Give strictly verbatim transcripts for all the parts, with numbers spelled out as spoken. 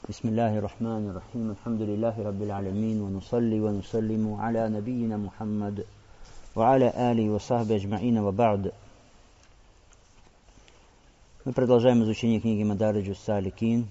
بسم الله الرحمن الرحيم الحمد لله رب العالمين ونصلي ونسلم على نبينا محمد وعلى آله وصحبه أجمعين وبعد. Мы продолжаем изучение книги Мадариджу ас-Саликин,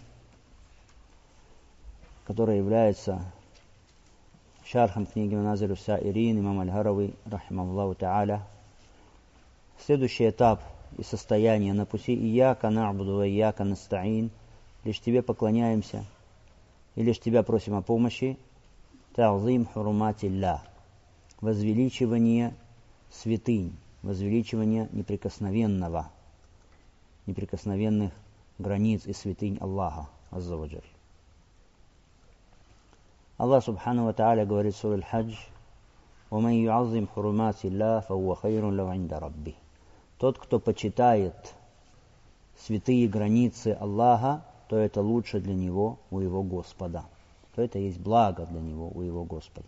которая является шархом книги Маназилю ас-Саирин имам Аль-Харави рахимахуллаху та'аля. Следующий этап и состояние на пути ияка на'буду ва ияка наста'ин, лишь тебе поклоняемся и лишь тебя просим о помощи. Та'зим хуруматилля, возвеличивание святынь, возвеличивание неприкосновенного, неприкосновенных границ и святынь Аллаха азза ва джаль. Аллах субхану ва та'аля говорит в суре Аль-Хадж: «Ваман ю'аззим хуруматилля фахуа хайрун лаху инда раббих». Тот, кто почитает святые границы Аллаха, то это лучше для него у его Господа, то это есть благо для него у его Господа.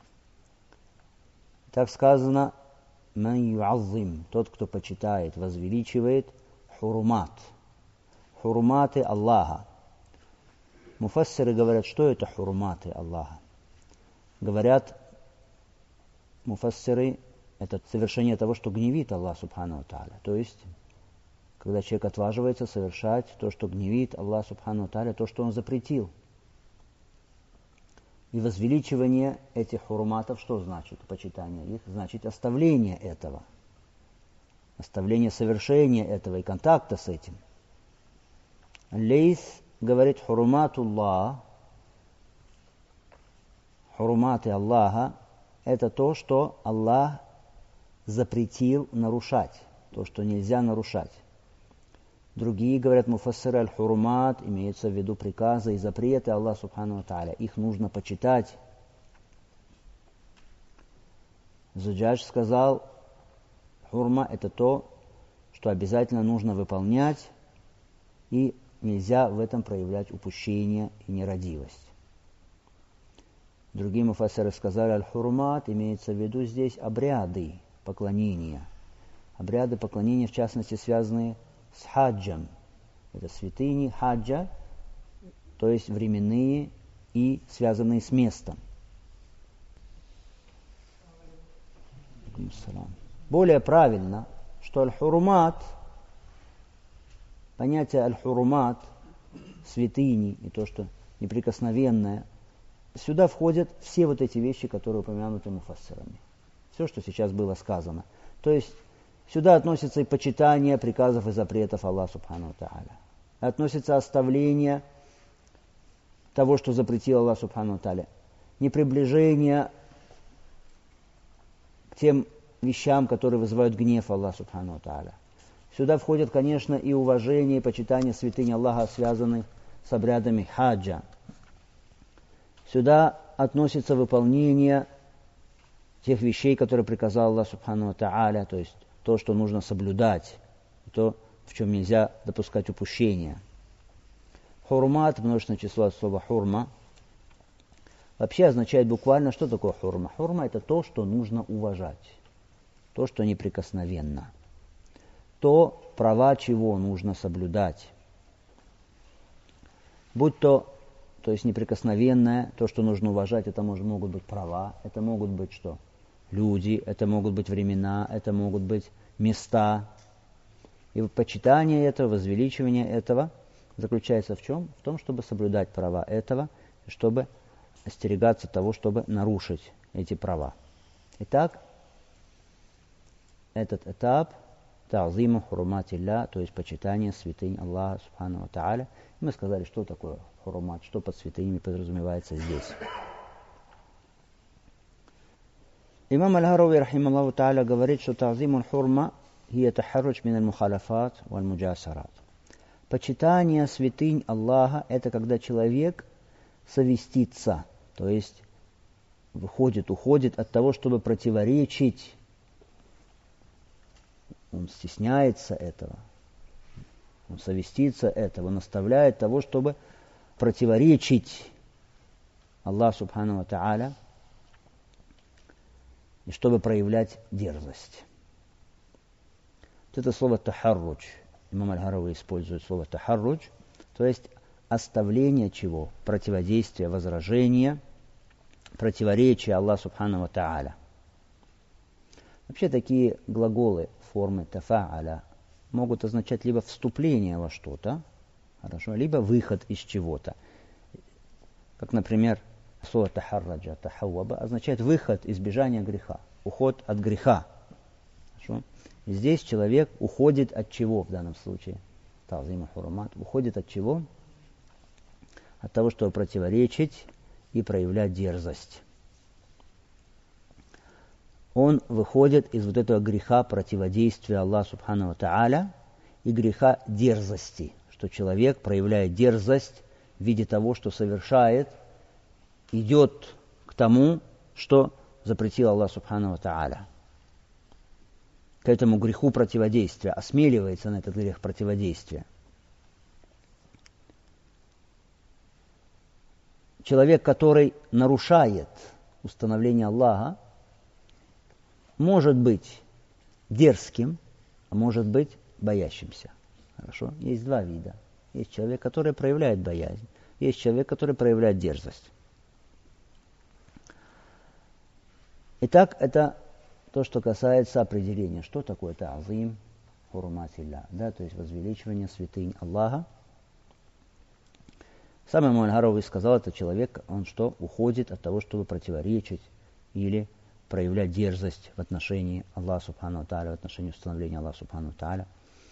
Так сказано: «Ман ю'аззим», тот, кто почитает, возвеличивает хурумат, хуруматы Аллаха. Муфассиры говорят, что это хуруматы Аллаха. Говорят муфассиры, это совершение того, что гневит Аллах субхану ва тааля. То есть, когда человек отваживается совершать то, что гневит Аллах субхану ва тааля, то, что он запретил. И возвеличивание этих хуруматов, что значит? Почитание их значит оставление этого. Оставление совершения этого и контакта с этим. Лейс говорит: хуруматуллах, хуруматы Аллаха, это то, что Аллах запретил нарушать, то, что нельзя нарушать. Другие говорят муфассиры: аль-хурумат, имеется в виду приказы и запреты Аллаха субхану ва тааля. Их нужно почитать. Зуджадж сказал: хурма – это то, что обязательно нужно выполнять, и нельзя в этом проявлять упущение и нерадивость. Другие муфассиры сказали: аль-хурмат, имеется в виду здесь обряды поклонения. Обряды поклонения, в частности, связанные с хаджем. Это святыни хаджа, то есть временные и связанные с местом. Более правильно, что аль-хурумат, понятие аль-хурумат, святыни и то, что неприкосновенное, сюда входят все вот эти вещи, которые упомянуты муфассирами. Все, что сейчас было сказано. То есть сюда относится и почитание приказов и запретов Аллаха субхану ва тааля. Относится оставление того, что запретил Аллах субхану ва тааля. Неприближение к тем вещам, которые вызывают гнев Аллаха субхану ва тааля. Сюда входят, конечно, и уважение, и почитание святынь Аллаха, связанных с обрядами хаджа. Сюда относится выполнение тех вещей, которые приказал Аллах субхану ва тааля, то есть то, что нужно соблюдать, то, в чем нельзя допускать упущения. Хурмат, множественное число от слова хурма, вообще означает буквально, что такое хурма. Хурма – это то, что нужно уважать, то, что неприкосновенно, то, права чего нужно соблюдать. Будь то, то есть неприкосновенное, то, что нужно уважать, это может, могут быть права, это могут быть что? Люди, это могут быть времена, это могут быть места. И почитание этого, возвеличивание этого заключается в чем? В том, чтобы соблюдать права этого, чтобы остерегаться того, чтобы нарушить эти права. Итак, этот этап та'зиму хуруматилля, то есть почитание святынь Аллаха субхану ва тааля. Мы сказали, что такое хурумат, что под святынями подразумевается здесь. Имам Аль-Харави рахимахуллаху та'аля говорит, что та'зиму хурма хия тахарруч мин аль-мухалафат валь муджасарат. Почитание святынь Аллаха – это когда человек совестится, то есть выходит, уходит от того, чтобы противоречить. Он стесняется этого, он совестится этого, он оставляет того, чтобы противоречить Аллаху субхану ва тааля и чтобы проявлять дерзость. Вот это слово тахарруч. Имам Аль-Харави использует слово тахарруч, то есть оставление чего? Противодействие, возражение, противоречие Аллаху Субхану ва Тааля. Вообще такие глаголы формы тафа'аля могут означать либо вступление во что-то, хорошо, либо выход из чего-то. Как, например, слово тахарраджа, тахавваба означает выход, избежание греха, уход от греха. Хорошо? И здесь человек уходит от чего в данном случае? Та'зим хурумат. Уходит от чего? От того, чтобы противоречить и проявлять дерзость. Он выходит из вот этого греха противодействия Аллаху Субхану ва Тааля и греха дерзости, что человек проявляет дерзость в виде того, что совершает, идет к тому, что запретил Аллах Субхану ва Тааля. К этому греху противодействия, осмеливается на этот грех противодействия. Человек, который нарушает установление Аллаха, может быть дерзким, а может быть боящимся. Хорошо? Есть два вида. Есть человек, который проявляет боязнь. Есть человек, который проявляет дерзость. Итак, это то, что касается определения, что такое та'зим хуруматилля, да, то есть возвеличивание святынь Аллаха. Сам имам Аль-Харави сказал, это человек, он что, уходит от того, чтобы противоречить или проявлять дерзость в отношении Аллаха Субхану ва Тааля, в отношении установления Аллаха Субхану ва Тааля.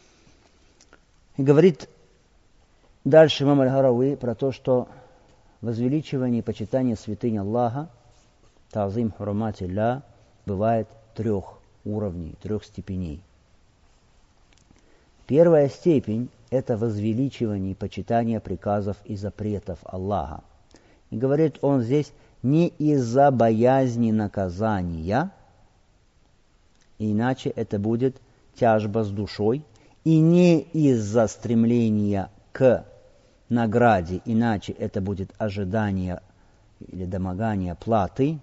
И говорит дальше имам Аль-Харави про то, что возвеличивание и почитание святынь Аллаха, та'зим хуруматилля, бывает трех уровней, трех степеней. Первая степень – это возвеличивание и почитание приказов и запретов Аллаха. И говорит он здесь не из-за боязни наказания, иначе это будет тяжба с душой, и не из-за стремления к награде, иначе это будет ожидание или домогание платы,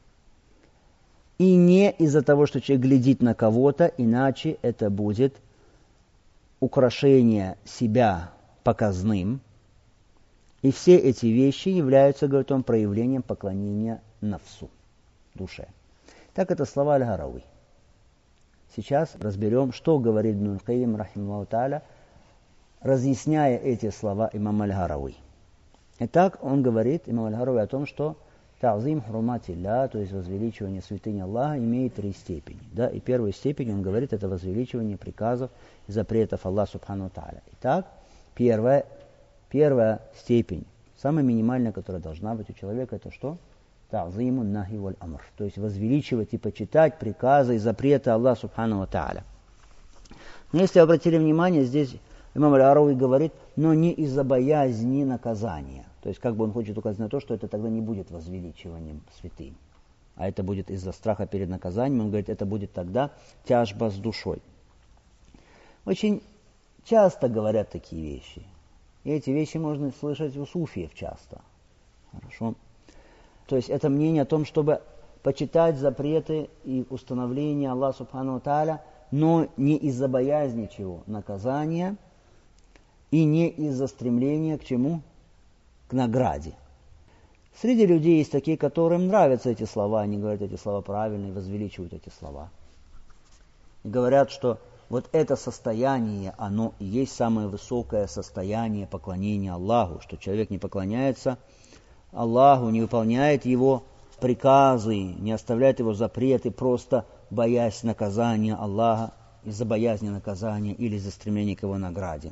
и не из-за того, что человек глядит на кого-то, иначе это будет украшение себя показным. И все эти вещи являются, говорит он, проявлением поклонения нафсу, душе. Так это слова Аль-Харави. Сейчас разберем, что говорит Ибн Аль-Кайим, рахимахуллаху тааля, разъясняя эти слова имама Аль-Харави. Итак, он говорит, имам Аль-Харави, о том, что та'зим хуруматилля, то есть возвеличивание святыни Аллаха, имеет три степени. Да? И первую степень, он говорит, это возвеличивание приказов и запретов Аллаха Субхану ва Тааля. Итак, первая, первая степень, самая минимальная, которая должна быть у человека, это что? Та'зиму нахи валь амр. То есть возвеличивать и почитать приказы и запреты Аллаха Субхану ва Тааля. Но если обратили внимание, здесь имам Аль-Харави говорит, но не из-за боязни наказания. То есть, как бы он хочет указать на то, что это тогда не будет возвеличиванием святынь, а это будет из-за страха перед наказанием. Он говорит, это будет тогда тяжба с душой. Очень часто говорят такие вещи. И эти вещи можно слышать у суфиев часто. Хорошо? То есть, это мнение о том, чтобы почитать запреты и установления Аллаха Субхану ва Тааля, но не из-за боязни чего? Наказания, и не из-за стремления к чему? К награде. Среди людей есть такие, которым нравятся эти слова, они говорят эти слова правильно и возвеличивают эти слова. И говорят, что вот это состояние, оно и есть самое высокое состояние поклонения Аллаху, что человек не поклоняется Аллаху, не выполняет Его приказы, не оставляет Его запреты, просто боясь наказания Аллаха, из-за боязни наказания или из-за стремления к Его награде.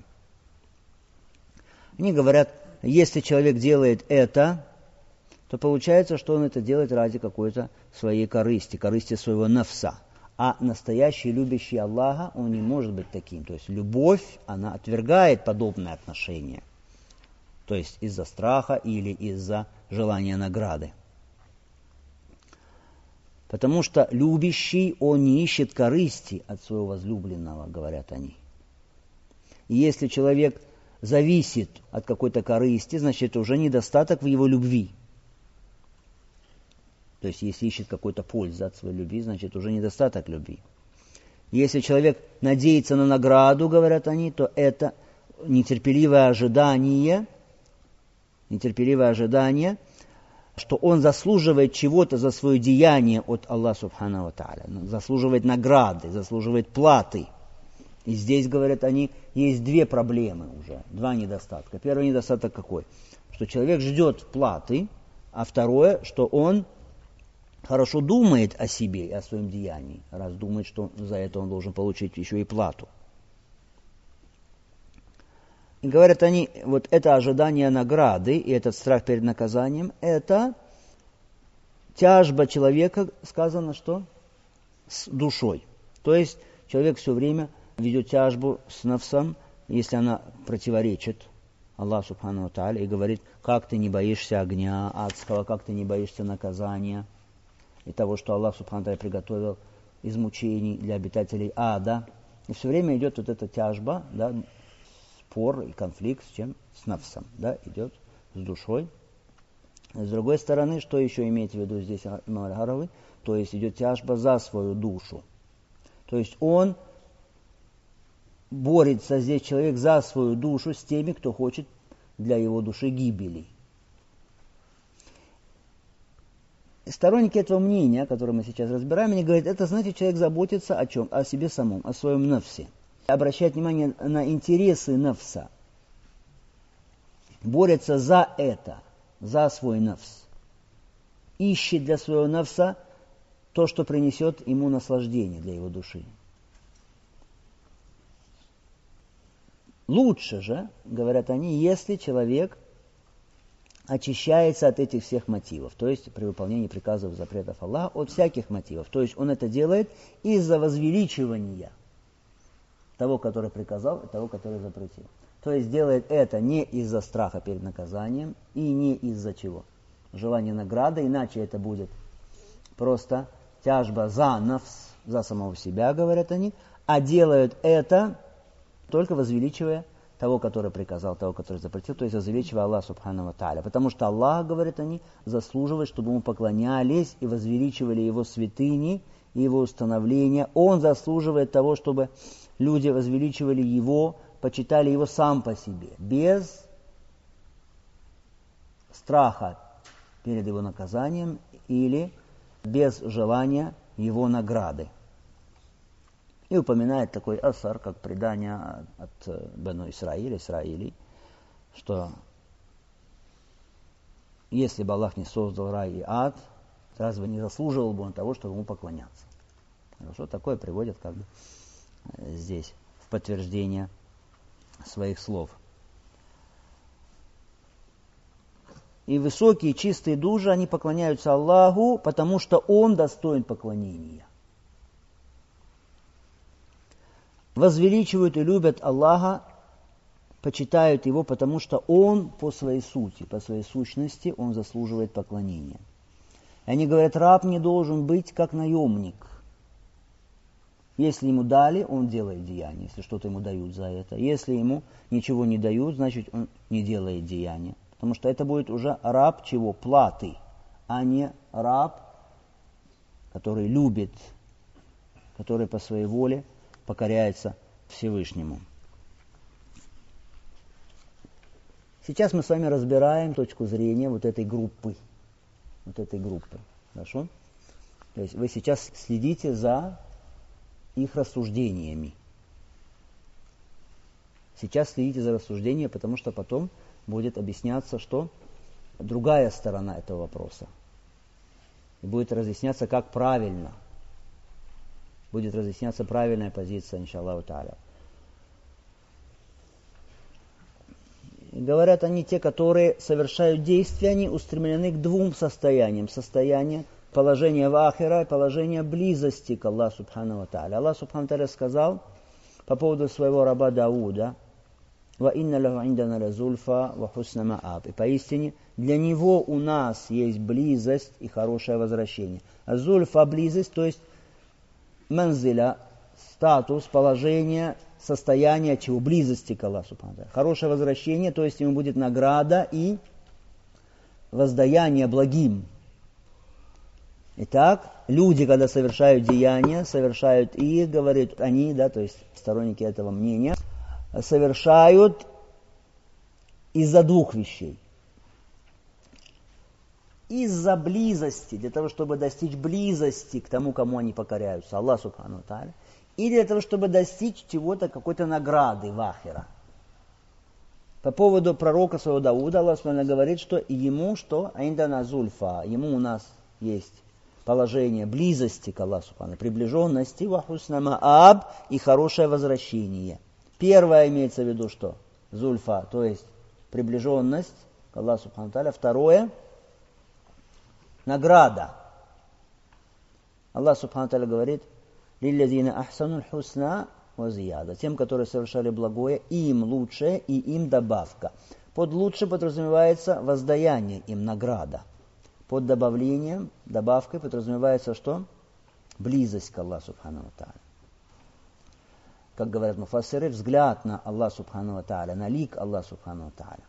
Они говорят, если человек делает это, то получается, что он это делает ради какой-то своей корысти, корысти своего нафса. А настоящий любящий Аллаха, он не может быть таким. То есть любовь, она отвергает подобное отношение. То есть из-за страха или из-за желания награды. Потому что любящий, он не ищет корысти от своего возлюбленного, говорят они. И если человек зависит от какой-то корысти, значит, это уже недостаток в его любви. То есть, если ищет какой-то пользы от своей любви, значит, уже недостаток любви. Если человек надеется на награду, говорят они, то это нетерпеливое ожидание нетерпеливое ожидание, что он заслуживает чего-то за свое деяние от Аллаха Субхану ва Тааля, заслуживает награды, заслуживает платы. И здесь, говорят они, есть две проблемы уже, два недостатка. Первый недостаток какой? Что человек ждет платы, а второе, что он хорошо думает о себе и о своем деянии, раз думает, что за это он должен получить еще и плату. И говорят они, вот это ожидание награды и этот страх перед наказанием, это тяжба человека, сказано, что с душой. То есть человек все время ведет тяжбу с нафсом, если она противоречит Аллаху Субхану ва Тааля и говорит, как ты не боишься огня адского, как ты не боишься наказания и того, что Аллах Субхану ва Тааля приготовил из мучений для обитателей ада. И все время идет вот эта тяжба, да, спор и конфликт с чем? С нафсом, да, идет с душой. С другой стороны, что еще имеется в виду здесь имам Аль-Харави? То есть идет тяжба за свою душу. То есть он борется здесь человек за свою душу с теми, кто хочет для его души гибели. Сторонники этого мнения, которое мы сейчас разбираем, они говорят, это значит, человек заботится о чем? О себе самом, о своем нафсе. Обращает внимание на интересы нафса. Борется за это, за свой нафс. Ищет для своего нафса то, что принесет ему наслаждение для его души. Лучше же, говорят они, если человек очищается от этих всех мотивов, то есть при выполнении приказов и запретов Аллаха, от всяких мотивов. То есть он это делает из-за возвеличивания того, который приказал, и того, который запретил. То есть делает это не из-за страха перед наказанием и не из-за чего? Желание награды, иначе это будет просто тяжба за нафс, за самого себя, говорят они, а делают это только возвеличивая того, который приказал, того, который запретил, то есть возвеличивая Аллаха Субхану ва Тааля. Потому что Аллах, говорят они, заслуживает, чтобы ему поклонялись и возвеличивали его святыни и его установления. Он заслуживает того, чтобы люди возвеличивали его, почитали его сам по себе, без страха перед его наказанием или без желания его награды. И упоминает такой асар, как предание от Бену Исраиля, Исраилей, что если бы Аллах не создал рай и ад, разве не заслуживал бы он того, чтобы ему поклоняться? Хорошо, такое приводят как бы здесь в подтверждение своих слов. И высокие чистые души, они поклоняются Аллаху, потому что Он достоин поклонения. Возвеличивают и любят Аллаха, почитают Его, потому что Он по своей сути, по своей сущности, Он заслуживает поклонения. И они говорят, раб не должен быть как наемник. Если ему дали, он делает деяние, если что-то ему дают за это. Если ему ничего не дают, значит он не делает деяния. Потому что это будет уже раб чего? Платы, а не раб, который любит, который по своей воле покоряется Всевышнему. Сейчас мы с вами разбираем точку зрения вот этой группы. Вот этой группы. Хорошо? То есть вы сейчас следите за их рассуждениями. Сейчас следите за рассуждением, потому что потом будет объясняться, что другая сторона этого вопроса. И будет разъясняться, как правильно. Будет разъясняться правильная позиция, иншаллаху тааля. Говорят они, те, которые совершают действия, они устремлены к двум состояниям. Состояние положения в ахира и положение близости к Аллаху Субхану ва Тааля. Аллах Субхану ва Тааля сказал по поводу своего раба Дауда: «Ва инна лаху индана лазульфа ва хусна мааб». И поистине для него у нас есть близость и хорошее возвращение. А зульфа — близость, то есть манзиля, статус, положение, состояние чего? Близости к Аллаху Субхану ва Тааля. Хорошее возвращение, то есть ему будет награда и воздаяние благим. Итак, люди, когда совершают деяния, совершают их, говорят они, да, то есть сторонники этого мнения, совершают из-за двух вещей. из-за близости, для того, чтобы достичь близости к тому, кому они покоряются, Аллах Субхану ва Тааля, или для того, чтобы достичь чего-то, какой-то награды в ахира. По поводу пророка своего Дауда, Аллах Субхану ва Тааля говорит, что ему, что айндана зульфа, ему у нас есть положение близости к Аллаху Субхану, приближенности, ва хусна мааб, и хорошее возвращение. Первое имеется в виду, что зульфа, то есть приближенность к Аллаху Субхану ва Тааля. Второе — награда. Аллах Субхану ва Тааля говорит: «Лиллязина ахсанул хусна ва зияда». Тем, которые совершали благое, им лучшее, и им добавка. Под лучше подразумевается воздаяние им, награда. Под добавлением, добавкой подразумевается что? Близость к Аллаху Субхану ва Тааля. Как говорят муфассиры, взгляд на Аллаха Субхану ва Тааля, на лик Аллаха Субхану ва Тааля.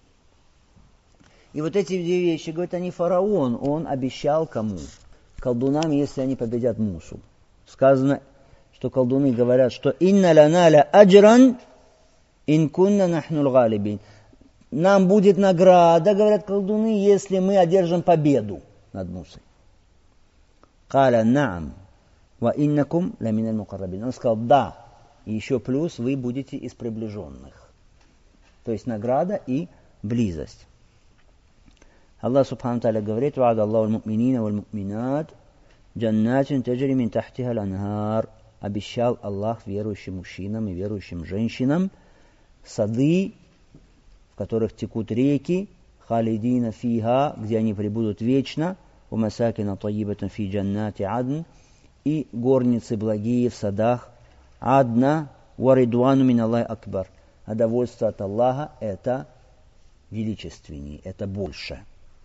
И вот эти две вещи, говорят, они фараон, он обещал кому? Колдунам, если они победят Мусу. Сказано, что колдуны говорят, что «Инна ланаля аджран ин кунна нахнуль галибин». Нам будет награда, говорят колдуны, если мы одержим победу над Мусой. «Каля наам ва иннакум ла миналь мукаррабин». Он сказал, да, и еще плюс вы будете из приближенных. То есть награда и близость. Аллах Субхану ва Тааля говорит: «Ва'ада Аллаху аль-му'минина валь-му'минат джаннатин таджри мин тахтиха аль-анхар». Обещал Аллах верующим мужчинам и верующим женщинам сады, в которых текут реки, халидина фиха, где они пребудут вечно, у масакина таyyибатан фи джаннати адн, и горницы благие в садах адна, ва ридвану мин Аллахи акбар. А довольство от Аллаха — это величественнее, это больше.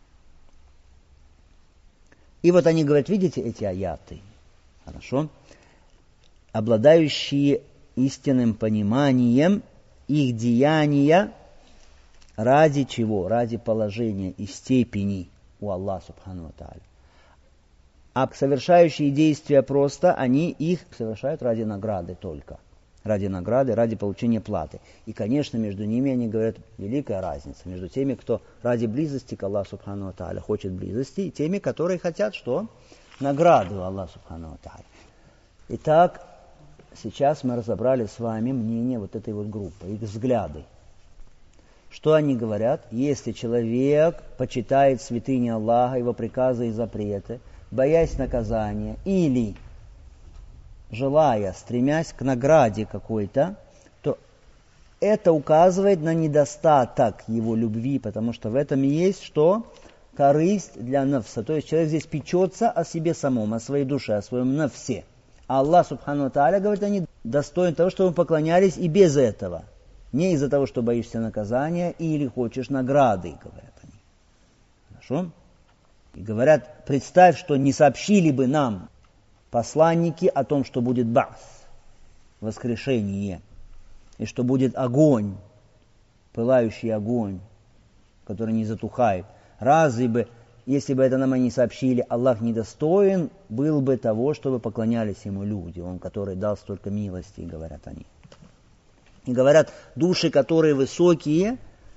И вот они говорят, видите эти аяты? Хорошо. Обладающие истинным пониманием, их деяния ради чего? Ради положения и степени у Аллаха Субхану ва Тааля. А совершающие действия просто, они их совершают ради награды только. Ради награды, ради получения платы. И, конечно, между ними, они говорят, великая разница. Между теми, кто ради близости к Аллаху Субхану ва Тааля хочет близости, и теми, которые хотят что? Награду Аллаха Субхану ва Тааля. Итак, сейчас мы разобрали с вами мнение вот этой вот группы, их взгляды. Что они говорят? Если человек почитает святыни Аллаха, его приказы и запреты, боясь наказания, или желая, стремясь к награде какой-то, то это указывает на недостаток его любви, потому что в этом и есть что? Корысть для нафса. То есть человек здесь печется о себе самом, о своей душе, о своем нафсе. А Аллах Субхану ва Тааля, говорит, они достойны того, чтобы поклонялись и без этого. Не из-за того, что боишься наказания или хочешь награды, говорят они. Хорошо? И говорят, представь, что не сообщили бы нам посланники о том, что будет ба'с, воскрешение, и что будет огонь, пылающий огонь, который не затухает. Разве бы, если бы это нам они сообщили, Аллах недостоин был бы того, чтобы поклонялись Ему люди, Он, который дал столько милости, говорят они. И говорят, души, которые высокие,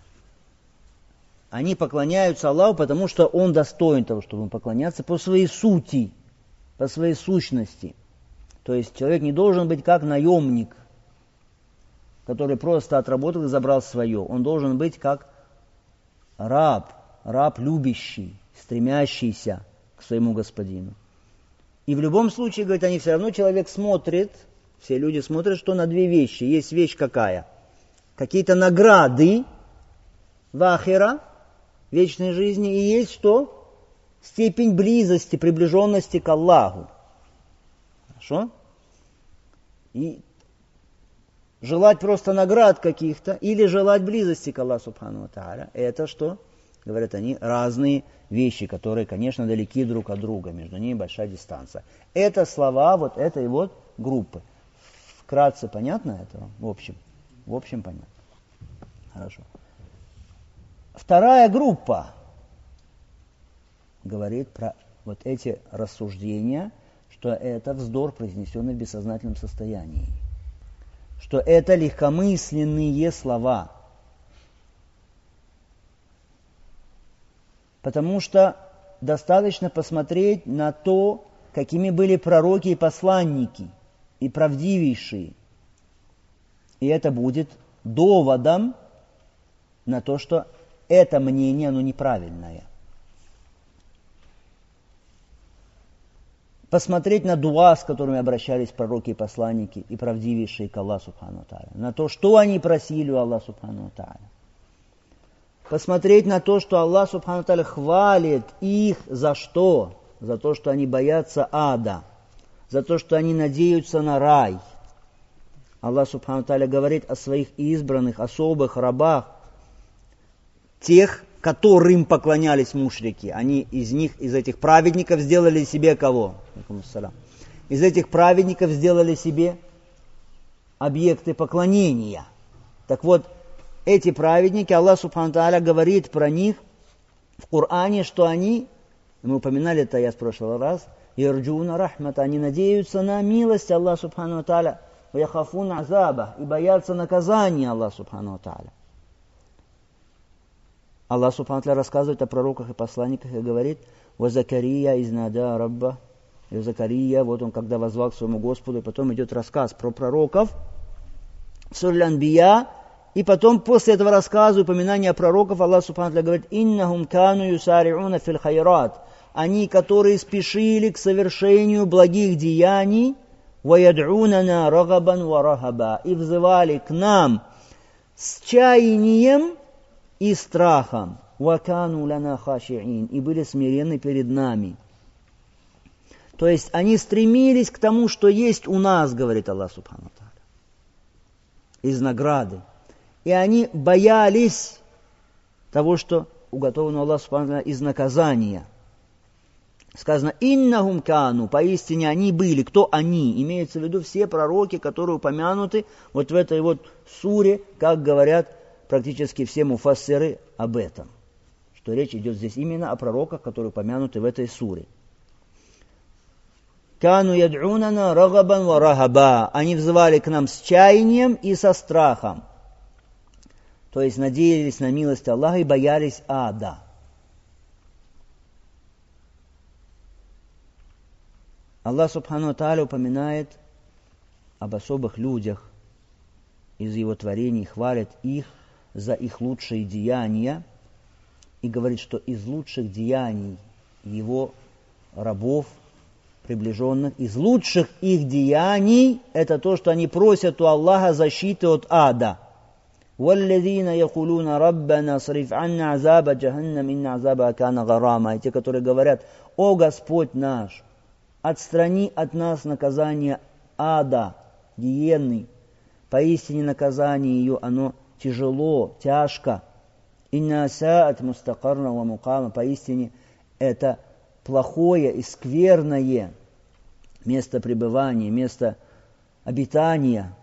они поклоняются Аллаху, потому что Он достоин того, чтобы им поклоняться по своей сути, по своей сущности. То есть человек не должен быть как наемник, который просто отработал и забрал свое. Он должен быть как раб, раб любящий, стремящийся к своему господину. И в любом случае, говорит, они все равно, человек смотрит, все люди смотрят, что на две вещи. Есть вещь какая? Какие-то награды в ахира, вечной жизни, и есть что? Степень близости, приближенности к Аллаху. Хорошо? И желать просто наград каких-то, или желать близости к Аллаху Субхану ва Тааля, это что? Говорят они, разные вещи, которые, конечно, далеки друг от друга, между ними большая дистанция. Это слова вот этой вот группы. Вкратце понятно это? В общем, в общем понятно. Хорошо. Вторая группа говорит про вот эти рассуждения, что это вздор, произнесенный в бессознательном состоянии. Что это легкомысленные слова. Потому что достаточно посмотреть на то, какими были пророки и посланники, и правдивейшие. И это будет доводом на то, что это мнение, оно неправильное. Посмотреть на дуа, с которыми обращались пророки и посланники, и правдивейшие к Аллаху Субхану Тааля. На то, что они просили у Аллаха Субхану Тааля. Посмотреть на то, что Аллах Субхану Тааля хвалит их за что? За то, что они боятся ада. За то, что они надеются на рай. Аллах Субхану Тааля говорит о своих избранных, особых рабах, тех, которым поклонялись мушрики. Они из них, из этих праведников сделали себе кого? Из этих праведников сделали себе объекты поклонения. Так вот, эти праведники, Аллах Субхану Тааля говорит про них в Коране, что они, мы упоминали это я в прошлый раз, «Ярджуна рахмата», они надеются на милость Аллаха Субхану Тааля, «Ваяхафун азаба», и боятся наказания Аллаха Субхану Тааля. Аллах Субхану Тааля рассказывает о пророках и посланниках и говорит: «Ва Закария изнада рабба». И Закария, вот он когда возвал к своему Господу, и потом идет рассказ про пророков в Суре Анбия, и потом после этого рассказа, упоминания пророков, Аллах Субхану Тааля говорит: «Иннахум кану юсариуна фил хайрат». Они, которые спешили к совершению благих деяний, «Ва яд'унана рагабан ва рахаба», и взывали к нам с чаянием и страхом, «Вакану лана хашиин», и были смиренны перед нами. То есть они стремились к тому, что есть у нас, говорит Аллах Субхану Тааля, из награды. И они боялись того, что уготовано Аллаху Субхану Тааля из наказания. Сказано: «Иннахум кану», поистине они были. Кто они? Имеется в виду все пророки, которые упомянуты вот в этой вот суре, как говорят практически все муфассиры об этом. Что речь идет здесь именно о пророках, которые упомянуты в этой суре. «Кану яд'унана рагабан ва рахаба». Они взывали к нам с чаянием и со страхом. То есть надеялись на милость Аллаха и боялись ада. Аллах Субхану Тааля упоминает об особых людях из его творений, хвалит их за их лучшие деяния и говорит, что из лучших деяний его рабов, приближенных, из лучших их деяний это то, что они просят у Аллаха защиты от ада. وَالَّذِينَ يَقُولُونَ رَبَّنَا صْرِفْ عَنَّا عَذَابَ جَهَنَّمَ إِنَّ عَذَابَهَا كَانَ غَرَامًا. И те, которые говорят: «О Господь наш, отстрани от нас наказание ада, гиенны. Поистине наказание ее, оно тяжело, тяжко. Инна саат мустакарна ва мукама». Поистине это плохое и скверное место пребывания, место обитания.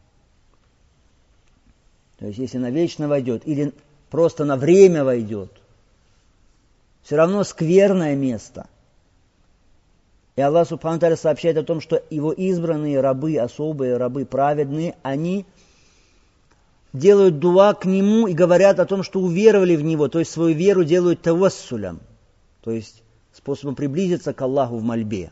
То есть, если навечно войдет или просто на время войдет, все равно скверное место. И Аллах Субхану Тааля сообщает о том, что его избранные рабы, особые рабы, праведные, они делают дуа к нему и говорят о том, что уверовали в него, то есть свою веру делают тавассулем, то есть способом приблизиться к Аллаху в мольбе.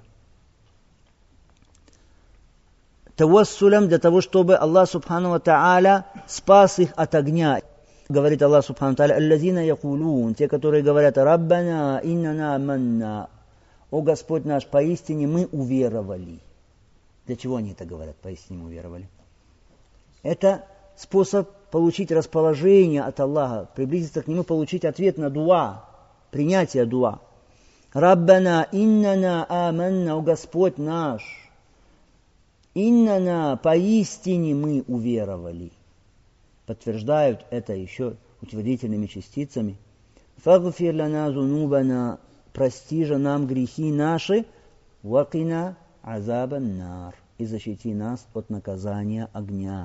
Тавассулем для того, чтобы Аллах Субхану Тааля спас их от огня. Говорит Аллах Субхану Тааля: «Аллазина якулун», те, которые говорят: «Раббана иннана манна». О Господь наш, поистине мы уверовали. Для чего они это говорят? Поистине мы уверовали. Это способ получить расположение от Аллаха, приблизиться к Нему, получить ответ на дуа, принятие дуа. Раббана иннана аманна, о Господь наш, иннана, поистине мы уверовали. Подтверждают это еще утвердительными частицами. Фагфир лана зунубана, прости же нам грехи наши, вакина азабан нар, и защити нас от наказания огня.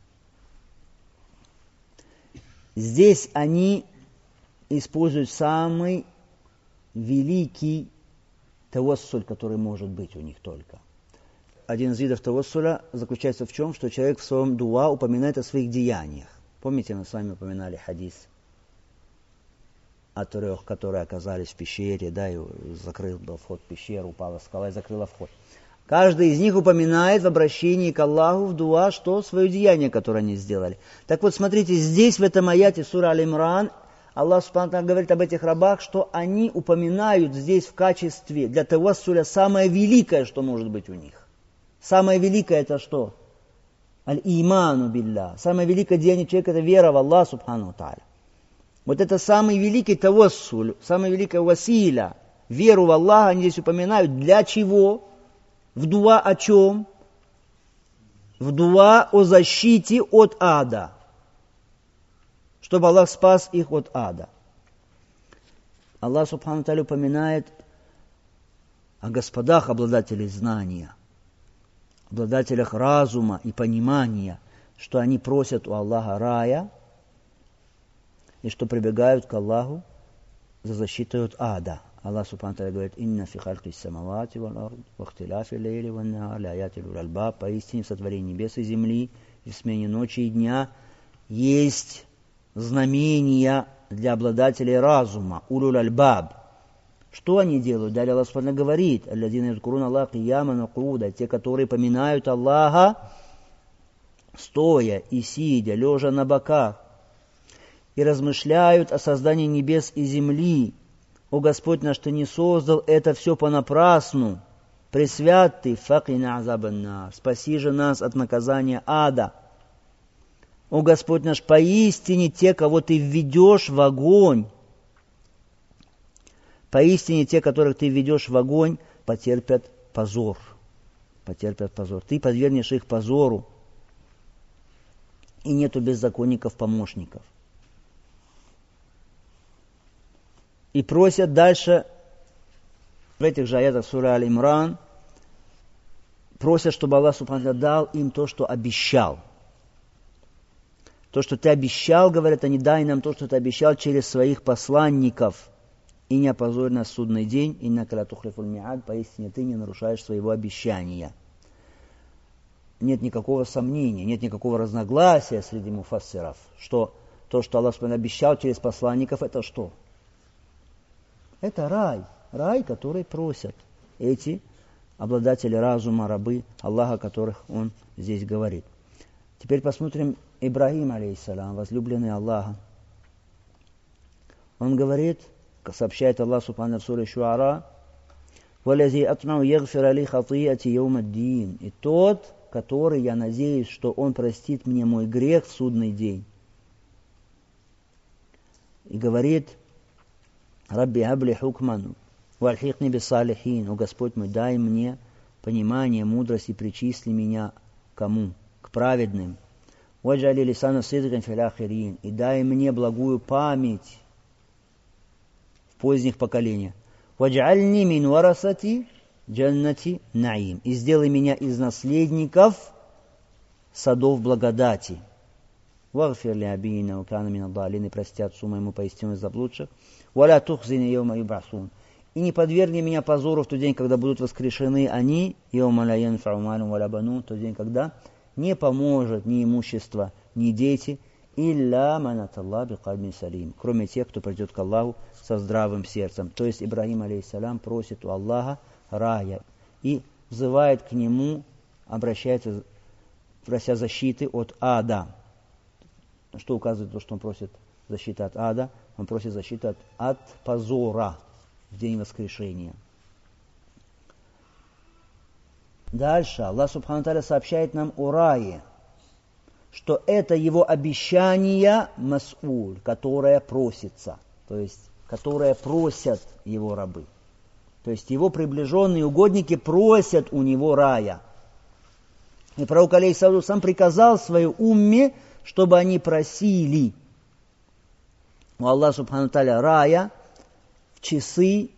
Здесь они используют самый великий тавассуль, который может быть у них только. Один из видов тавассуля заключается в чем? Что человек в своем дуа упоминает о своих деяниях. Помните, мы с вами упоминали хадис о трех, которые оказались в пещере, да, и закрыл был вход в пещеру, упала скала и закрыла вход. Каждый из них упоминает в обращении к Аллаху в дуа, что свое деяние, которое они сделали. Так вот, смотрите, здесь, в этом аяте сура Аль-Имран, Аллах Субхану ва Тааля говорит об этих рабах, что они упоминают здесь в качестве для тавассуля самое великое, что может быть у них. Самое великое это что? Аль-Иману билля. Самое великое деяние человека это вера в Аллах Субхану ва Тааля. Вот это самый великий тавассуль, самая великая василя. Веру в Аллаха они здесь упоминают. Для чего? В дуа о чем? В дуа о защите от ада. Чтобы Аллах спас их от ада. Аллах Субхану ва Тааля упоминает о господах обладателей знания, обладателях разума и понимания, что они просят у Аллаха рая и что прибегают к Аллаху за защитой от ада. Аллах Субхану ва Тааля говорит: «Инна фи халки самавати вал ард, ва ихтиляфи лейли ван нахар, ля аяти лил альбаб». Поистине в сотворении небес и земли и в смене ночи и дня есть знамения для обладателей разума, улюл альбаб. Что они делают? Далее Аллах Субхану говорит: «Алладзина язкуруна Аллаха кияман ва кууда», те, которые поминают Аллаха стоя и сидя, лежа на боках, и размышляют о создании небес и земли. О Господь наш, Ты не создал это все понапрасну. Пресвят Ты, факина азабаннар, спаси же нас от наказания ада. О Господь наш, поистине те, кого Ты введешь в огонь, поистине те, которых Ты введешь в огонь, потерпят позор. Потерпят позор. Ты подвергнешь их позору, и нету беззаконников-помощников. И просят дальше, в этих же аятах сура Аль-Имран, просят, чтобы Аллах Субхану ва Тааля дал им то, что обещал. То, что Ты обещал, говорят они, дай нам то, что Ты обещал через своих посланников. И не опозорь нас в судный день, и на калатухлифуль миад, поистине Ты не нарушаешь своего обещания. Нет никакого сомнения, нет никакого разногласия среди муфассиров, что то, что Аллах Субхану ва Тааля обещал через посланников, это что? Это рай, рай, который просят эти обладатели разума, рабы Аллаха, о которых он здесь говорит. Теперь посмотрим Ибрагим, алейхиссалям, возлюбленный Аллаха. Он говорит, сообщает Аллах Субхану в суре Шуара: «Валази атмау ягфира ли хатиати йоумаддин». И тот, который, я надеюсь, что он простит мне мой грех в судный день. И говорит: «Рабби абли хукман, вальхикни бисалихин». О Господь мой, дай мне понимание, мудрость и причисли меня кому? К праведным. «Ваджали лисана сидкан фил ахирин». И дай мне благую память в поздних поколениях. «Ваджальни мин варасати джаннати наим». И сделай меня из наследников садов благодати. «Вагфир ли абина укана мин аддалин». И прости отцу моему поистину из заблудших. «Валя тухзини йома юбасун». И не подвергни меня позору в тот день, когда будут воскрешены они, йома ла янфау малун валя банун, в тот день, когда не поможет ни имущество, ни дети, илля манаталла бикальбин салим, кроме тех, кто придет к Аллаху со здравым сердцем. То есть Ибрагим, алейхиссалям, просит у Аллаха рая и взывает к нему, обращается, прося защиты от ада. Что указывает то, что он просит защиты от ада? Он просит защиты от, от позора в день воскрешения. Дальше Аллах Субхану ва Тааля сообщает нам о рае, что это его обещание мас'уль, которое просится, то есть, которое просят его рабы. То есть его приближенные угодники просят у него рая. И пророк алейхиссалату сам приказал своей умме, чтобы они просили у Аллаха Субхану ва Тааля рая в часы,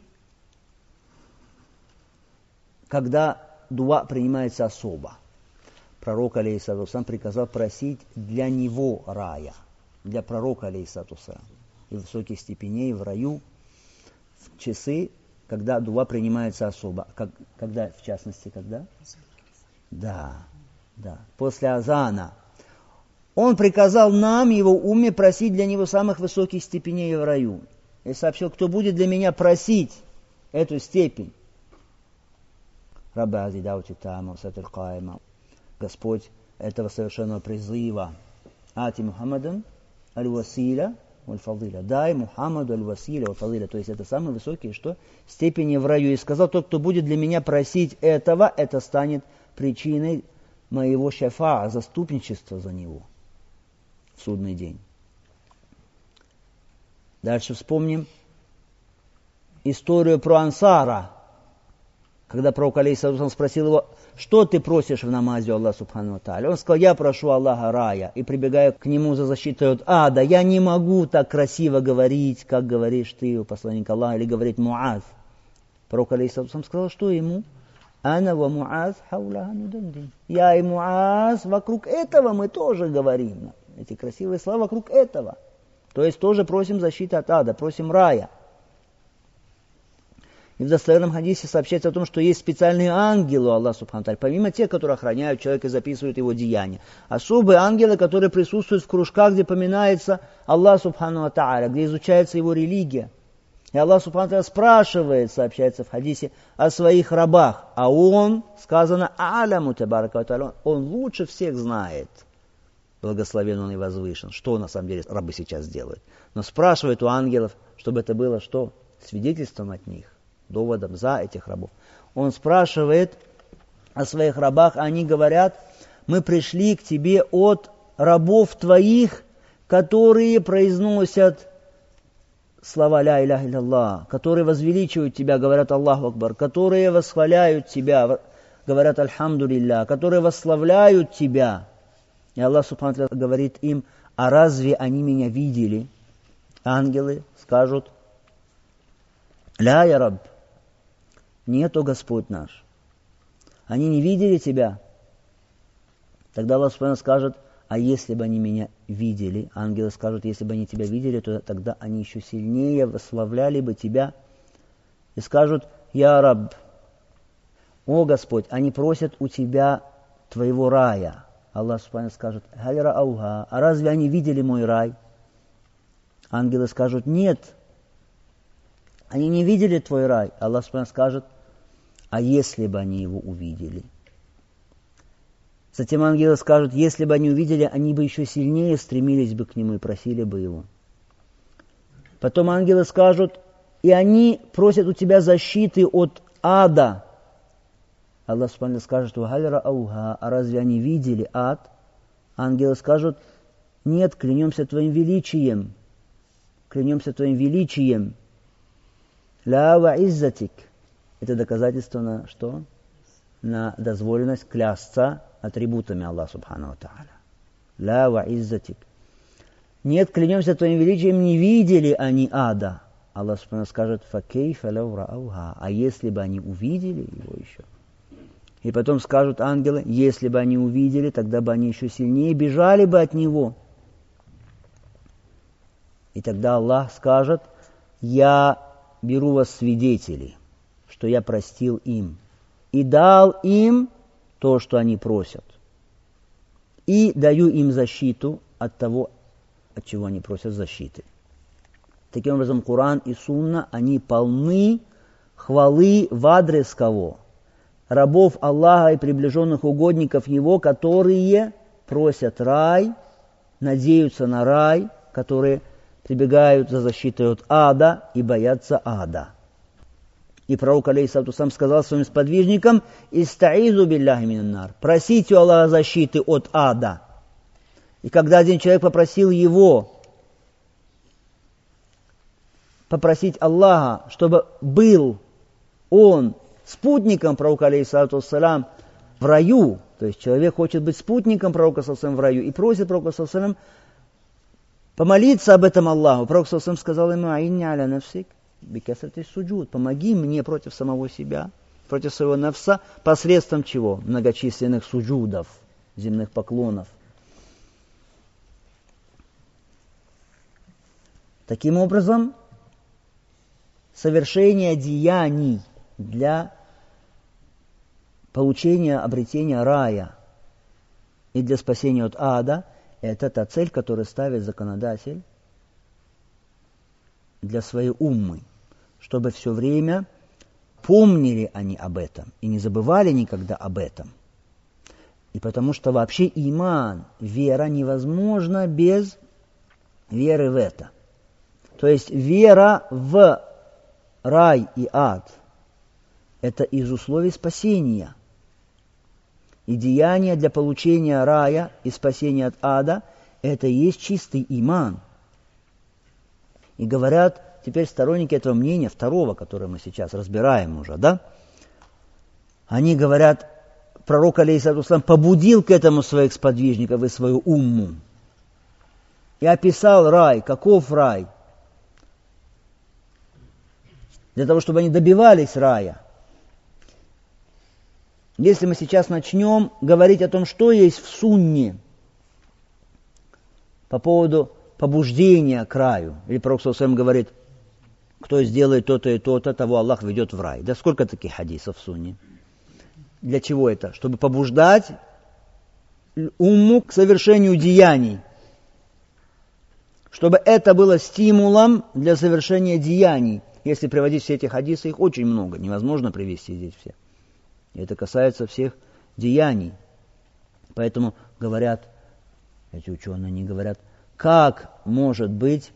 когда дуа принимается особо. Пророк алейхиссалату сам приказал просить для него рая, для пророка алейхиссалату и высоких степеней в раю в часы, когда дуа принимается особо. Как, когда, в частности, когда? Да, да, после азана. Он приказал нам, его умме, просить для него самых высоких степеней в раю. и сообщил, кто будет для меня просить эту степень. Рабба азидаути тама сатир кайма. Господь этого совершенного призыва. Ати Мухаммадан аль-василя валь-фадиля. Дай Мухаммаду аль-василя валь-фадиля. То есть это самые высокие что? Степени в раю. И сказал, тот, кто будет для меня просить этого, это станет причиной моего шафа, заступничества за него в судный день. Дальше вспомним историю про Ансара, когда пророк алейхиссалям спросил его, что ты просишь в намазе Аллаха субхану ва тааля. Он сказал, я прошу Аллаха рая, и прибегая к нему за защитой от ада, я не могу так красиво говорить, как говоришь ты, посланник Аллаха, или говорит Муаз. Пророк алейхиссалям сказал, что ему? Ана ва Муаз хауляха нудандин. Я и Муаз, вокруг этого мы тоже говорим. Эти красивые слова вокруг этого. То есть тоже просим защиты от ада, просим рая. И в достоверном хадисе сообщается о том, что есть специальные ангелы у Аллаха субхану ва тааля, помимо тех, которые охраняют человека и записывают его деяния. Особые ангелы, которые присутствуют в кружках, где поминается Аллах субхану ва тааля, где изучается его религия. И Аллах субхану ва тааля спрашивает, сообщается в хадисе, о своих рабах. А он, сказано, аляму табарака ва тааля, он лучше всех знает. Благословен он и возвышен. Что на самом деле рабы сейчас делают? Но спрашивает у ангелов, чтобы это было что? Свидетельством от них, доводом за этих рабов. Он спрашивает о своих рабах, а они говорят, мы пришли к тебе от рабов твоих, которые произносят слова ля иляха илля, которые возвеличивают тебя, говорят Аллаху Акбар, которые восхваляют тебя, говорят Альхамду лилля, которые восславляют тебя. И Аллах субхану ва тааля говорит им, а разве они меня видели? Ангелы скажут, ля я Рабб, нет, о Господь наш. Они не видели тебя. Тогда Аллах субхану ва тааля скажет, а если бы они меня видели, ангелы скажут, если бы они тебя видели, то тогда они еще сильнее восславляли бы тебя. И скажут, я Рабб, о Господь, они просят у тебя твоего рая. Аллах субхану ва тааля скажет, халь раауха, а разве они видели мой рай? Ангелы скажут, нет, они не видели твой рай. Аллах субхану ва тааля скажет, а если бы они его увидели? Затем ангелы скажут, если бы они увидели, они бы еще сильнее стремились бы к нему и просили бы его. Потом ангелы скажут, и они просят у тебя защиты от ада. Аллах субхану ва тааля скажет, халь раауха, а разве они видели ад? Ангелы скажут, нет, клянемся твоим величием. Клянемся твоим величием. Ля ва иззатик. Это доказательство на что? На дозволенность клясться атрибутами Аллаха субхану ва тааля. Ля ва иззатик. Нет, клянемся твоим величием, не видели они ада. Аллах субхану ва тааля скажет, фа кейфа лау раауха. А если бы они увидели его еще? И потом скажут ангелы, если бы они увидели, тогда бы они еще сильнее бежали бы от него. И тогда Аллах скажет, я беру вас свидетелей, что я простил им и дал им то, что они просят. И даю им защиту от того, от чего они просят защиты. Таким образом, Коран и Сунна, они полны хвалы в адрес кого? Рабов Аллаха и приближенных угодников Его, которые просят рай, надеются на рай, которые прибегают за защитой от ада и боятся ада. И пророк алейхиссалату вассалям сказал своим сподвижникам, «Истаизу билляхи минан нар», просите у Аллаха защиты от ада. И когда один человек попросил его попросить Аллаха, чтобы был он спутником пророка алейхиссалату вассалям в раю, то есть человек хочет быть спутником пророка саллаллаху алейхи ва саллям в раю и просит пророка саллаллаху алейхи ва саллям помолиться об этом Аллаху. Пророк саллаллаху алейхи ва саллям сказал ему, «Аинни аля нафсик бикасрати суджуд», помоги мне против самого себя, против своего нафса, посредством чего? Многочисленных суджудов, земных поклонов. Таким образом, совершение деяний для получения, обретения рая и для спасения от ада – это та цель, которую ставит законодатель для своей уммы, чтобы все время помнили они об этом и не забывали никогда об этом. И потому что вообще иман, вера невозможна без веры в это. То есть вера в рай и ад – это из условий спасения. И деяние для получения рая и спасения от ада – это и есть чистый иман. И говорят теперь сторонники этого мнения, второго, которое мы сейчас разбираем уже, да? Они говорят, пророк, алейхиссалям, побудил к этому своих сподвижников и свою умму. И описал рай. Каков рай? Для того, чтобы они добивались рая. Если мы сейчас начнем говорить о том, что есть в сунне по поводу побуждения к раю, или пророк ﷺ говорит, кто сделает то-то и то-то, того Аллах ведет в рай. Да сколько таких хадисов в сунне? Для чего это? Чтобы побуждать умму к совершению деяний. Чтобы это было стимулом для совершения деяний. Если приводить все эти хадисы, их очень много. Невозможно привести здесь все. И это касается всех деяний. Поэтому говорят, эти ученые не говорят, как может быть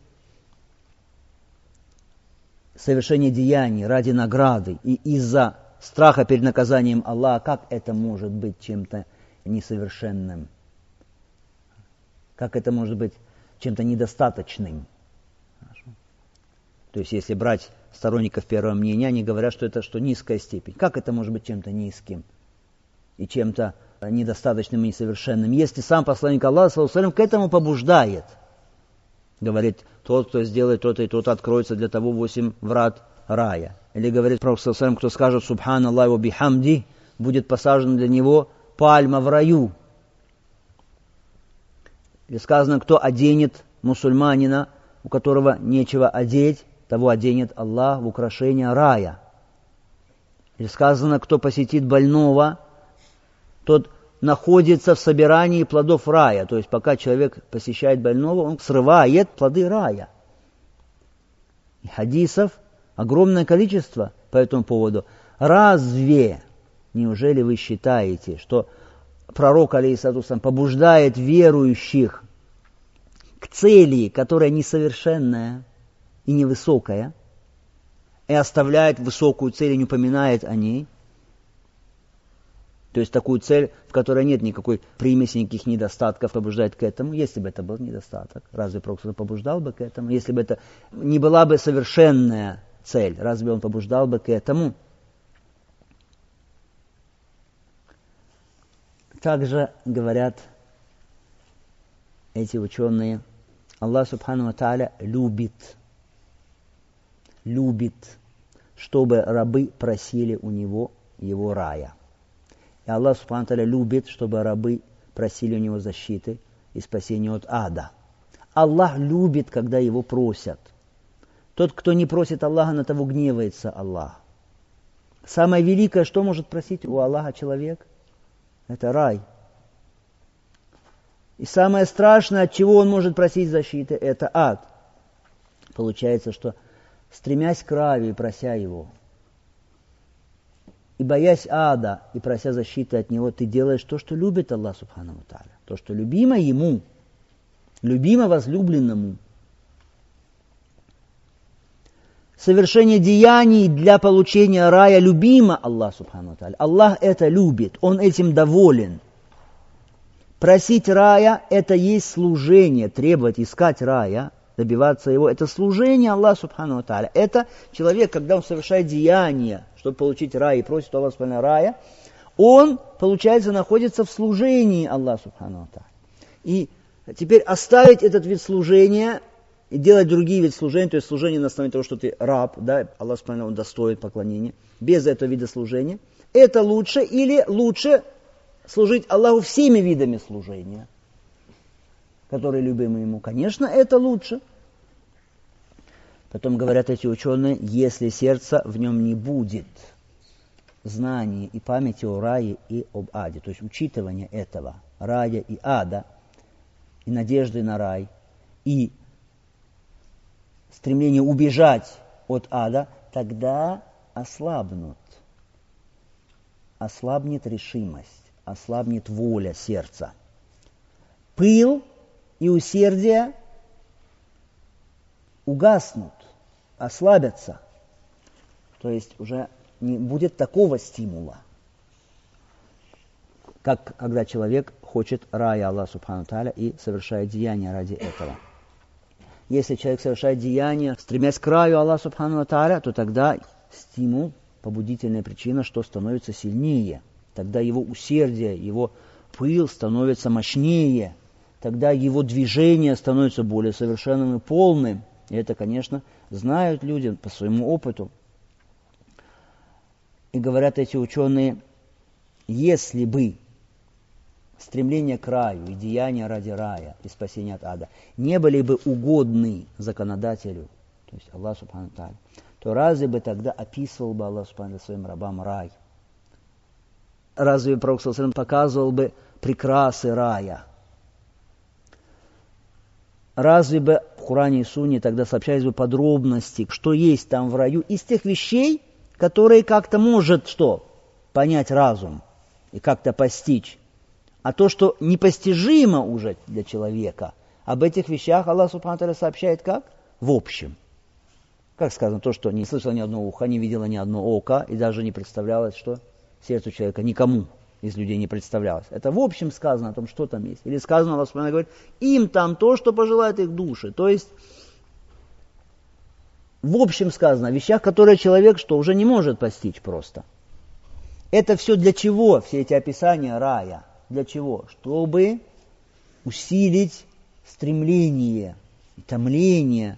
совершение деяний ради награды и из-за страха перед наказанием Аллаха, как это может быть чем-то несовершенным? Как это может быть чем-то недостаточным? То есть, если брать сторонников первого мнения, они говорят, что это что низкая степень. Как это может быть чем-то низким и чем-то недостаточным и несовершенным, если сам посланник Аллаха, саллаллаху алейхи ва саллям, к этому побуждает? Говорит, тот, кто сделает то-то и то-то, откроется для того восемь врат рая. Или говорит пророк, саллаллаху алейхи ва саллям, кто скажет «Субханаллахи ва бихамди», будет посажена для него пальма в раю. Или сказано, кто оденет мусульманина, у которого нечего одеть, того оденет Аллах в украшение рая. Или сказано, кто посетит больного, тот находится в собирании плодов рая. То есть, пока человек посещает больного, он срывает плоды рая. И хадисов огромное количество по этому поводу. Разве, неужели вы считаете, что пророк, алейхиссалям, побуждает верующих к цели, которая несовершенная и невысокая, и оставляет высокую цель и не упоминает о ней? То есть такую цель, в которой нет никакой примеси, никаких недостатков, побуждает к этому. Если бы это был недостаток, разве пророк побуждал бы к этому? Если бы это не была бы совершенная цель, разве он побуждал бы к этому? Также говорят эти ученые, Аллах Субхану ва Тааля любит, любит, чтобы рабы просили у него его рая. И Аллах Субхану ва Тааля любит, чтобы рабы просили у него защиты и спасения от ада. Аллах любит, когда его просят. Тот, кто не просит Аллаха, на того гневается Аллах. Самое великое, что может просить у Аллаха человек, это рай. И самое страшное, от чего он может просить защиты, это ад. Получается, что стремясь к раю и прося его, и боясь ада, и прося защиты от него, ты делаешь то, что любит Аллах Субхану ва Тааля. То, что любимо ему, любимо возлюбленному. Совершение деяний для получения рая любимо Аллах Субхану ва Тааля. Аллах это любит, Он этим доволен. Просить рая – это есть служение, требовать, искать рая, добиваться его – это служение Аллаху Субхану ва Тааля. Это человек, когда он совершает деяния, чтобы получить рай и просит Аллаха Субхану рая, он, получается, находится в служении Аллаху Субхану ва Тааля. И теперь оставить этот вид служения и делать другие виды служения, то есть служение на основании того, что ты раб, да, Аллах Субхану он достоин поклонения, без этого вида служения, это лучше или лучше служить Аллаху всеми видами служения, которые любимы Ему. Конечно, это лучше. Потом говорят эти ученые, если сердце в нем не будет знания и памяти о рае и об аде, то есть учитывание этого, рая и ада, и надежды на рай, и стремление убежать от ада, тогда ослабнут. Ослабнет решимость, ослабнет воля сердца. Пыл и усердие угаснут, ослабятся. То есть уже не будет такого стимула, как когда человек хочет рая Аллаха Субхану Тааля и совершает деяния ради этого. Если человек совершает деяния, стремясь к раю Аллаха Субхану Тааля, то тогда стимул, побудительная причина, что становится сильнее. Тогда его усердие, его пыл становится мощнее. Тогда его движение становится более совершенным и полным. И это, конечно, знают люди по своему опыту. И говорят эти ученые, если бы стремление к раю и деяния ради рая и спасения от ада не были бы угодны законодателю, то есть Аллаху Субхану Тааля, то разве бы тогда описывал бы Аллах Субхану своим рабам рай? Разве Пророк саллаллаху алейхи ва саллям показывал бы прекрасы рая? Разве бы в Коране и Сунне тогда сообщались бы подробности, что есть там в раю, из тех вещей, которые как-то может что? Понять разум и как-то постичь. А то, что непостижимо уже для человека, об этих вещах Аллах Субхану Тааля сообщает как? В общем. Как сказано, то, что не слышало ни одно ухо, не видело ни одно око, и даже не представлялось, что сердцу человека никому из людей не представлялось. Это в общем сказано о том, что там есть. Или сказано, Аллах Субхану говорит, им там то, что пожелают их души. То есть, в общем сказано о вещах, которые человек что уже не может постичь просто. Это все для чего? Все эти описания рая. Для чего? Чтобы усилить стремление, томление,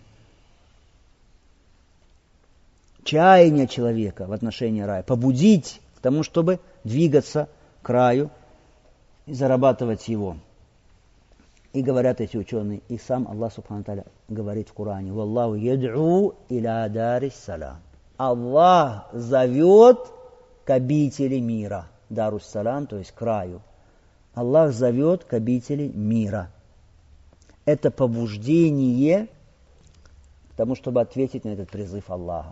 чаяние человека в отношении рая, побудить к тому, чтобы двигаться к раю и зарабатывать его. И говорят эти ученые, и сам Аллах Субхану Тааля говорит в Коране, «Валлаху яд'у иля дарис салам». Аллах зовет к обители мира. Дарус салам, то есть к раю. Аллах зовет к обители мира. Это побуждение к тому, чтобы ответить на этот призыв Аллаха.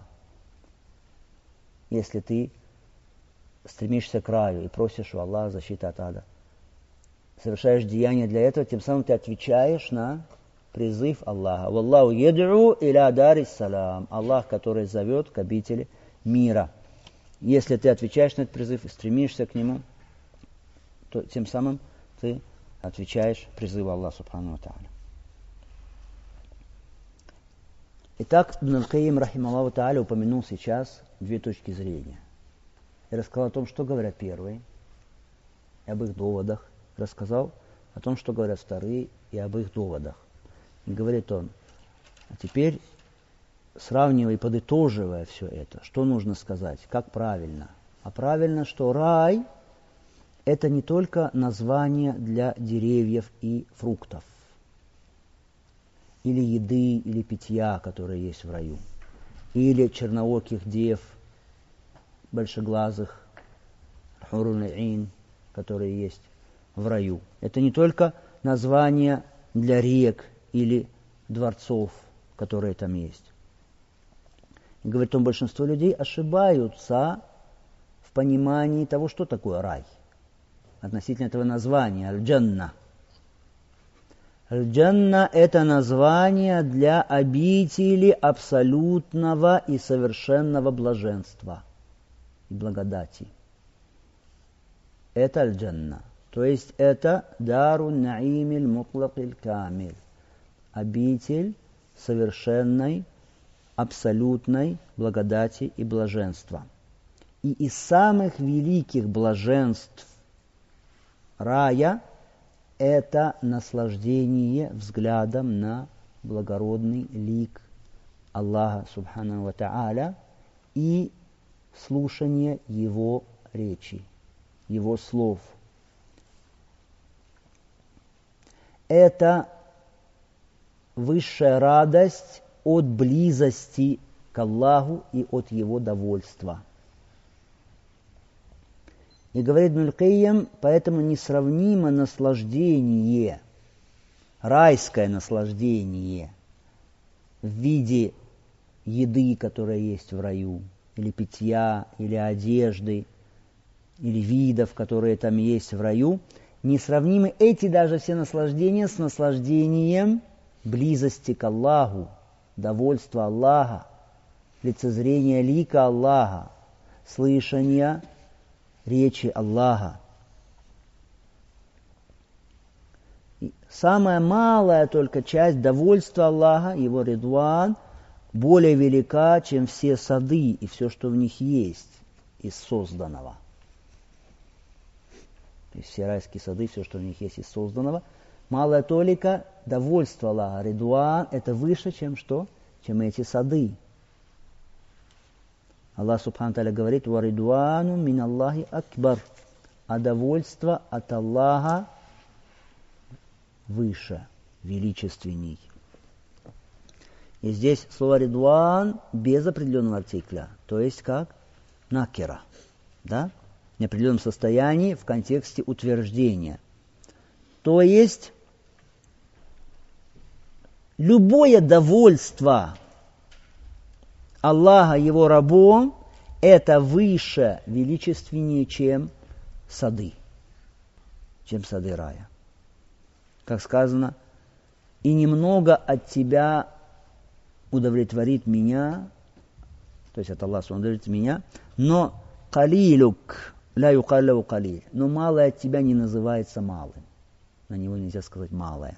Если ты стремишься к раю и просишь у Аллаха защиты от ада, совершаешь деяния для этого, тем самым ты отвечаешь на призыв Аллаха. «Валлаху яд'у иля дарис салам». Аллах, который зовет к обители мира. Если ты отвечаешь на этот призыв и стремишься к нему, то тем самым ты отвечаешь призыву Аллаха Субхану ва Тааля. Итак, Ибн аль-Кайим, рахималлаху тааля, упомянул сейчас две точки зрения. И рассказал о том, что говорят первые, и об их доводах. Рассказал о том, что говорят вторые, и об их доводах. И говорит он, а теперь, сравнивая и подытоживая все это, что нужно сказать, как правильно? А правильно, что рай – это не только название для деревьев и фруктов, или еды, или питья, которые есть в раю, или чернооких дев, большеглазых, хурун-ин, которые есть в раю. Это не только название для рек или дворцов, которые там есть. И говорит, что большинство людей ошибаются в понимании того, что такое рай, относительно этого названия, аль-джанна. Аль-джанна – это название для обители абсолютного и совершенного блаженства и благодати. Это аль-джанна. То есть это дару наимиль мутлакиль камиль. Обитель совершенной, абсолютной благодати и блаженства. И из самых великих блаженств рая это наслаждение взглядом на благородный лик Аллаха Субхану ва Тааля и слушание Его речи, Его слов. Это высшая радость от близости к Аллаху и от Его довольства. И говорит Ибн аль-Кайим, поэтому несравнимо наслаждение, райское наслаждение в виде еды, которая есть в раю, или питья, или одежды, или видов, которые там есть в раю, несравнимы эти даже все наслаждения с наслаждением близости к Аллаху, довольства Аллаха, лицезрения лика Аллаха, слышания речи Аллаха. И самая малая только часть довольства Аллаха, его ридван, более велика, чем все сады и все, что в них есть из созданного. То есть все райские сады, все, что в них есть из созданного. Малая толика довольства Аллаха, ридван, это выше, чем что? Чем эти сады. Аллах Субхану Тааля говорит: «Ва ридвану мин Аллахи акбар», а довольство от Аллаха выше, величественней. И здесь слово ридван без определенного артикля, то есть как накера, да? В неопределенном состоянии в контексте утверждения. То есть любое довольство Аллаха его рабом это выше, величественнее, чем сады, чем сады рая. Как сказано: «И немного от тебя удовлетворит меня», то есть от Аллаха удовлетворит меня, но «калилюк ля юкалляву калиль», но малое от тебя не называется малым. На него нельзя сказать малое.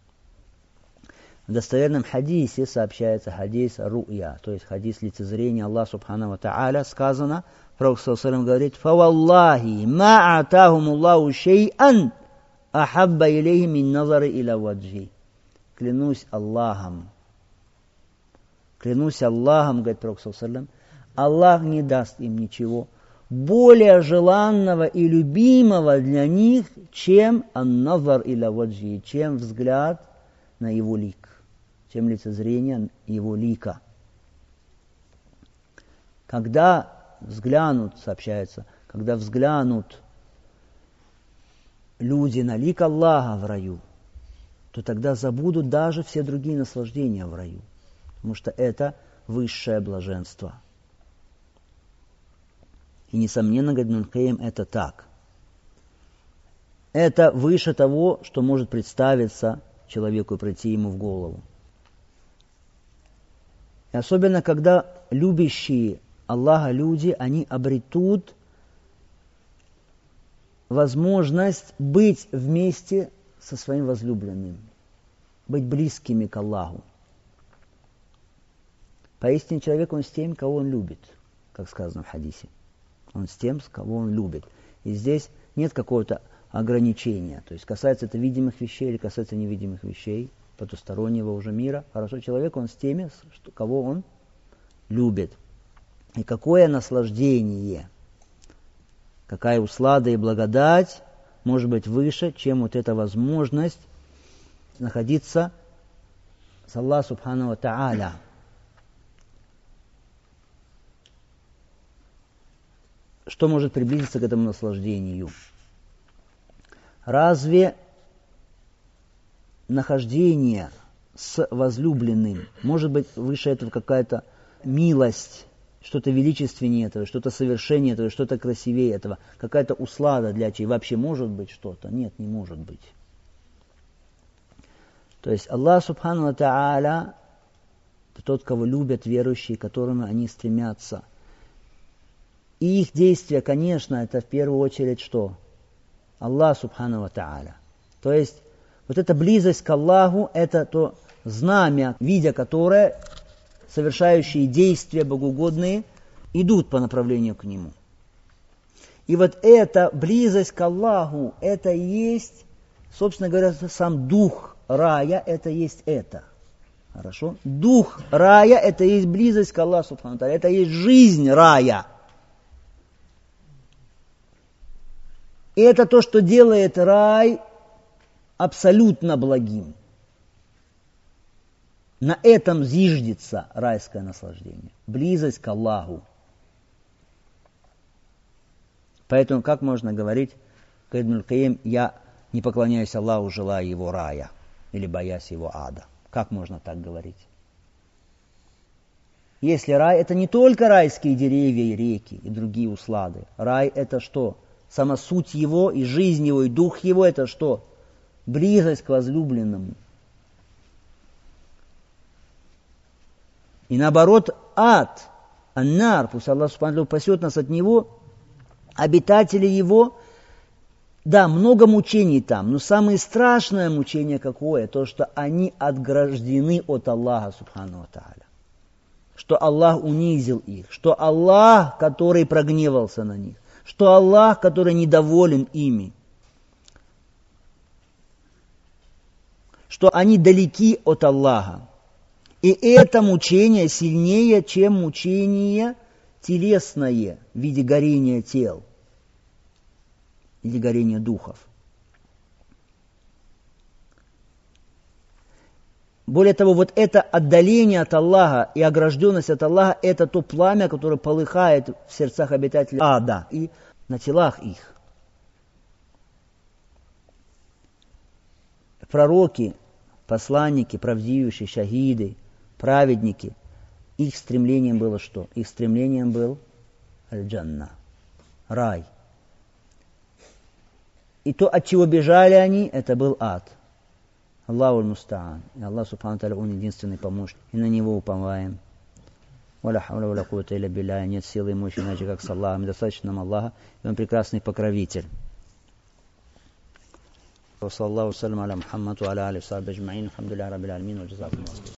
В достоверном хадисе сообщается хадис ру'я, то есть хадис лицезрения Аллаха Субхану ва Тааля, сказано, Пророк саллаллаху алейхи ва саллям говорит: «Фаваллахи ма атахумуллаху шей'ан ахабба илейхи мин назари иля ваджи». Клянусь Аллахом, клянусь Аллахом, говорит Пророк саллаллаху алейхи ва саллям, Аллах не даст им ничего более желанного и любимого для них, чем ан-назар иля ваджи, чем взгляд на его лик, чем лицезрение его лика. Когда взглянут, сообщается, когда взглянут люди на лик Аллаха в раю, то тогда забудут даже все другие наслаждения в раю, потому что это высшее блаженство. И, несомненно, говорит Ибн аль-Кайим, это так. Это выше того, что может представиться человеку и прийти ему в голову. И особенно, когда любящие Аллаха люди, они обретут возможность быть вместе со своим возлюбленным, быть близкими к Аллаху. Поистине человек, он с тем, кого он любит, как сказано в хадисе. Он с тем, с кого он любит. И здесь нет какого-то ограничения. То есть касается это видимых вещей или касается невидимых вещей, потустороннего уже мира. Хорошо, человек, он с теми, кого он любит. И какое наслаждение, какая услада и благодать может быть выше, чем вот эта возможность находиться с Аллахом Субхану ва Тааля. Что может приблизиться к этому наслаждению? Разве нахождение с возлюбленным может быть выше этого какая-то милость, что-то величественнее этого, что-то совершеннее этого, что-то красивее этого, какая-то услада для чего? Вообще может быть что-то? Нет, не может быть. То есть Аллах Субхану ва Тааля это тот, кого любят верующие, к которым они стремятся. И их действия, конечно, это в первую очередь что? Аллах Субхану ва Тааля. То есть вот эта близость к Аллаху, это то знамя, видя которое совершающие действия богоугодные идут по направлению к Нему. И вот эта близость к Аллаху, это и есть, собственно говоря, сам дух рая, это есть это. Хорошо? Дух рая, это и есть близость к Аллаху Субхану ва Тааля, это и есть жизнь рая. И это то, что делает рай абсолютно благим. На этом зиждется райское наслаждение. Близость к Аллаху. Поэтому как можно говорить, говорит Ибн аль-Кайим, я не поклоняюсь Аллаху, желая его рая, или боясь его ада. Как можно так говорить? Если рай, это не только райские деревья и реки, и другие услады. Рай это что? Сама суть его, и жизнь его, и дух его это что? Близость к возлюбленному. И наоборот, ад, аннар, пусть Аллах Субхану пасет нас от него, обитатели его, да, много мучений там, но самое страшное мучение какое? То, что они отграждены от Аллаха Субхану ва Тааля. Что Аллах унизил их, что Аллах, который прогневался на них, что Аллах, который недоволен ими, что они далеки от Аллаха. И это мучение сильнее, чем мучение телесное в виде горения тел или горения духов. Более того, вот это отдаление от Аллаха и огражденность от Аллаха, это то пламя, которое полыхает в сердцах обитателей ада и на телах их. Пророки, посланники, правдивые, шахиды, праведники, их стремлением было что? Их стремлением был аль-джанна, рай. И то, от чего бежали они, это был ад. Аллаху аль-мустаан. И Аллах Субхану Тааля, Он единственный помощник. И на Него уповаем. Валя хауля валя куввата илля билля. Нет силы и мощи, иначе как с Аллахом. Достаточно нам Аллаха. И Он прекрасный покровитель. Wa саллаллаху салям аля Мухаммаду аля али сахби аджмаин. Алхамдулиллахи раббил аламин. Ва джазакумуллаху.